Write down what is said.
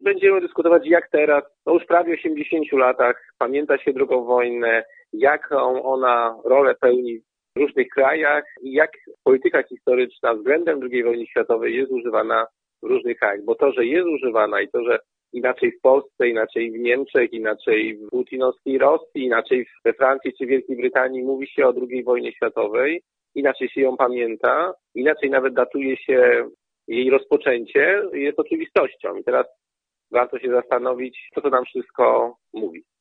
będziemy dyskutować jak teraz, już prawie 80 latach, pamięta się II wojnę, jaką ona rolę pełni w różnych krajach i jak polityka historyczna względem II wojny światowej jest używana w różnych krajach. Bo to, że jest używana i to, że inaczej w Polsce, inaczej w Niemczech, inaczej w putinowskiej Rosji, inaczej we Francji czy Wielkiej Brytanii mówi się o II wojnie światowej, inaczej się ją pamięta, inaczej nawet datuje się jej rozpoczęcie, jest oczywistością. I teraz warto się zastanowić, co to nam wszystko mówi.